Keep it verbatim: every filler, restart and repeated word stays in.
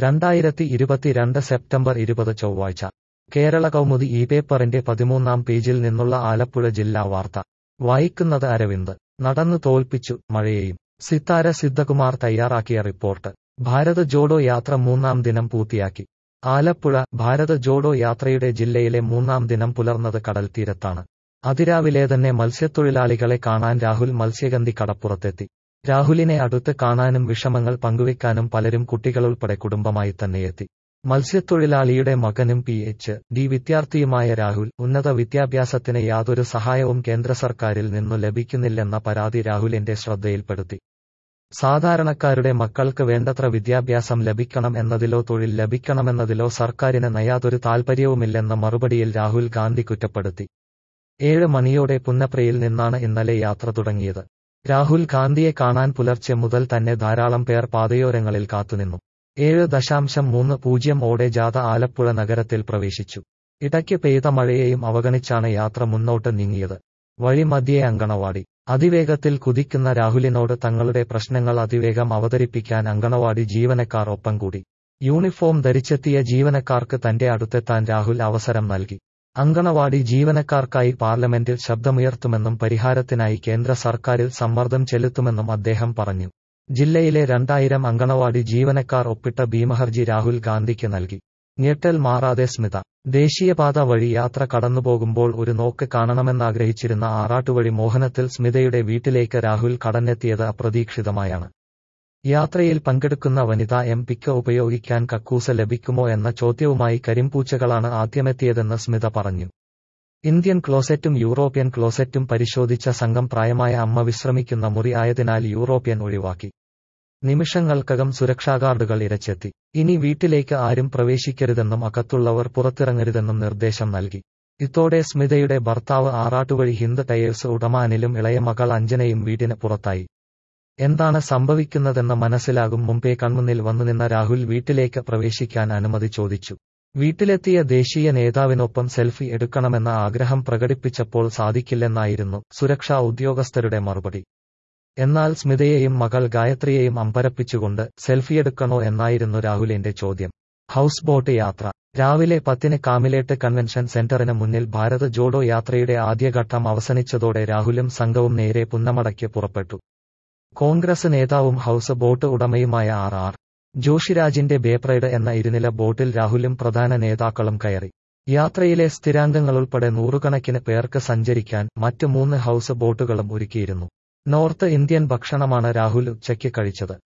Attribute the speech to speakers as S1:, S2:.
S1: രണ്ടായിരത്തി ഇരുപത്തിരണ്ട് സെപ്റ്റംബർ ഇരുപത് ചൊവ്വാഴ്ച കേരള കൗമുദി ഈ പേപ്പറിന്റെ പതിമൂന്നാം പേജിൽ നിന്നുള്ള ആലപ്പുഴ ജില്ലാ വാർത്ത വായിക്കുന്നത് അരവിന്ദ്. നടന്നു തോൽപ്പിച്ചു മഴയെയും. സിത്താര സിദ്ധകുമാർ തയ്യാറാക്കിയ റിപ്പോർട്ട്. ഭാരത് ജോഡോ യാത്ര മൂന്നാം ദിനം പൂർത്തിയാക്കി. ആലപ്പുഴ. ഭാരത് ജോഡോ യാത്രയുടെ ജില്ലയിലെ മൂന്നാം ദിനം പുലർന്നത് കടൽത്തീരത്താണ്. അതിരാവിലെ തന്നെ മത്സ്യത്തൊഴിലാളികളെ കാണാൻ രാഹുൽ മത്സ്യഗന്ധി കടപ്പുറത്തെത്തി. രാഹുലിനെ അടുത്ത് കാണാനും വിഷമങ്ങൾ പങ്കുവെക്കാനും പലരും കുട്ടികളുൾപ്പെടെ കുടുംബമായി തന്നെയെത്തി. മത്സ്യത്തൊഴിലാളിയുടെ മകനും പി എച്ച് ഡി വിദ്യാർത്ഥിയുമായ രാഹുൽ ഉന്നത വിദ്യാഭ്യാസത്തിന് യാതൊരു സഹായവും കേന്ദ്ര സർക്കാരിൽ നിന്നു ലഭിക്കുന്നില്ലെന്ന പരാതി രാഹുലിന്റെ ശ്രദ്ധയിൽപ്പെടുത്തി. സാധാരണക്കാരുടെ മക്കൾക്ക് വേണ്ടത്ര വിദ്യാഭ്യാസം ലഭിക്കണം എന്നതിലോ തൊഴിൽ ലഭിക്കണമെന്നതിലോ സർക്കാരിന് യാതൊരു താൽപര്യവുമില്ലെന്ന മറുപടിയിൽ രാഹുൽ ഗാന്ധി കുറ്റപ്പെടുത്തി. ഏഴ് മണിയോടെ പുന്നപ്രയിൽ നിന്നാണ് ഇന്നലെ യാത്ര തുടങ്ങിയത്. രാഹുൽ ഗാന്ധിയെ കാണാൻ പുലർച്ചെ മുതൽ തന്നെ ധാരാളം പേർ പാതയോരങ്ങളിൽ കാത്തുനിന്നു. ഏഴ് ദശാംശം മൂന്ന് പൂജ്യം ഓടെ ജാഥ ആലപ്പുഴ നഗരത്തിൽ പ്രവേശിച്ചു. ഇടയ്ക്ക് പെയ്ത മഴയെയും അവഗണിച്ചാണ് യാത്ര മുന്നോട്ട് നീങ്ങിയത്. വഴിമധ്യേ അങ്കണവാടി. അതിവേഗത്തിൽ കുതിക്കുന്ന രാഹുലിനോട് തങ്ങളുടെ പ്രശ്നങ്ങൾ അതിവേഗം അവതരിപ്പിക്കാൻ അങ്കണവാടി ജീവനക്കാർ ഒപ്പം കൂടി. യൂണിഫോം ധരിച്ചെത്തിയ ജീവനക്കാർക്ക് തന്റെ അടുത്തെത്താൻ രാഹുൽ അവസരം നൽകി. അങ്കണവാടി ജീവനക്കാർക്കായി പാർലമെന്റിൽ ശബ്ദമുയർത്തുമെന്നും പരിഹാരത്തിനായി കേന്ദ്ര സർക്കാരിൽ സമ്മർദ്ദം ചെലുത്തുമെന്നും അദ്ദേഹം പറഞ്ഞു. ജില്ലയിലെ രണ്ടായിരം അങ്കണവാടി ജീവനക്കാർ ഒപ്പിട്ട ഭീമഹർജി രാഹുൽ ഗാന്ധിക്ക് നൽകി. ഞെട്ടൽ മാറാതെ സ്മിത. ദേശീയപാത വഴി യാത്ര കടന്നുപോകുമ്പോൾ ഒരു നോക്ക് കാണണമെന്നാഗ്രഹിച്ചിരുന്ന ആറാട്ടുവഴി മോഹനത്തിൽ സ്മിതയുടെ വീട്ടിലേക്ക് രാഹുൽ കടന്നെത്തിയത് അപ്രതീക്ഷിതമായാണ്. യാത്രയിൽ പങ്കെടുക്കുന്ന വനിതാ എം പിക്ക് ഉപയോഗിക്കാൻ കക്കൂസ് ലഭിക്കുമോ എന്ന ചോദ്യവുമായി കരിമ്പൂച്ചകളാണ് ആദ്യമെത്തിയതെന്ന് സ്മിത പറഞ്ഞു. ഇന്ത്യൻ ക്ലോസറ്റും യൂറോപ്യൻ ക്ലോസറ്റും പരിശോധിച്ച സംഘം പ്രായമായ അമ്മ വിശ്രമിക്കുന്ന മുറി ആയതിനാൽ യൂറോപ്യൻ ഒഴിവാക്കി. നിമിഷങ്ങൾക്കകം സുരക്ഷാ ഗാർഡുകൾ ഇരച്ചെത്തി. ഇനി വീട്ടിലേക്ക് ആരും പ്രവേശിക്കരുതെന്നും അകത്തുള്ളവർ പുറത്തിറങ്ങരുതെന്നും നിർദ്ദേശം നൽകി. ഇതോടെ സ്മിതയുടെ ഭർത്താവ് ആറാട്ടുവഴി ഹിന്ദ് ടയേഴ്സ് ഉടമ അനിലും ഇളയ മകൾ അഞ്ജനയും വീടിന് പുറത്തായി. എന്താണ് സംഭവിക്കുന്നതെന്ന് മനസ്സിലാകും മുമ്പേ കൺമുന്നിൽ വന്നുനിന്ന രാഹുൽ വീട്ടിലേക്ക് പ്രവേശിക്കാൻ അനുമതി ചോദിച്ചു. വീട്ടിലെത്തിയ ദേശീയ നേതാവിനൊപ്പം സെൽഫി എടുക്കണമെന്ന ആഗ്രഹം പ്രകടിപ്പിച്ചപ്പോൾ സാധിക്കില്ലെന്നായിരുന്നു സുരക്ഷാ ഉദ്യോഗസ്ഥരുടെ മറുപടി. എന്നാൽ സ്മിതയെയും മകൾ ഗായത്രിയെയും അമ്പരപ്പിച്ചുകൊണ്ട് സെൽഫിയെടുക്കണോ എന്നായിരുന്നു രാഹുലിന്റെ ചോദ്യം. ഹൌസ് ബോട്ട് യാത്ര. രാവിലെ പത്തിന് കാമിലേട്ട് കൺവെൻഷൻ സെന്ററിന് മുന്നിൽ ഭാരത് ജോഡോ യാത്രയുടെ ആദ്യഘട്ടം അവസാനിച്ചതോടെ രാഹുലും സംഘവും നേരെ പുന്നമടയ്ക്ക് പുറപ്പെട്ടു. കോൺഗ്രസ് നേതാവും ഹൌസ് ബോട്ട് ഉടമയുമായ ആർ ആർ ജോഷിരാജിന്റെ ബേപ്രൈഡ് എന്ന ഇരുനില ബോട്ടിൽ രാഹുലും പ്രധാന നേതാക്കളും കയറി. യാത്രയിലെ സ്ഥിരാംഗങ്ങളുൾപ്പെടെ നൂറുകണക്കിന് പേർക്ക് സഞ്ചരിക്കാൻ മറ്റ് മൂന്ന് ഹൌസ് ബോട്ടുകളും ഒരുക്കിയിരുന്നു. നോർത്ത് ഇന്ത്യൻ ഭക്ഷണമാണ് രാഹുൽ ഉച്ചയ്ക്ക് കഴിച്ചത്.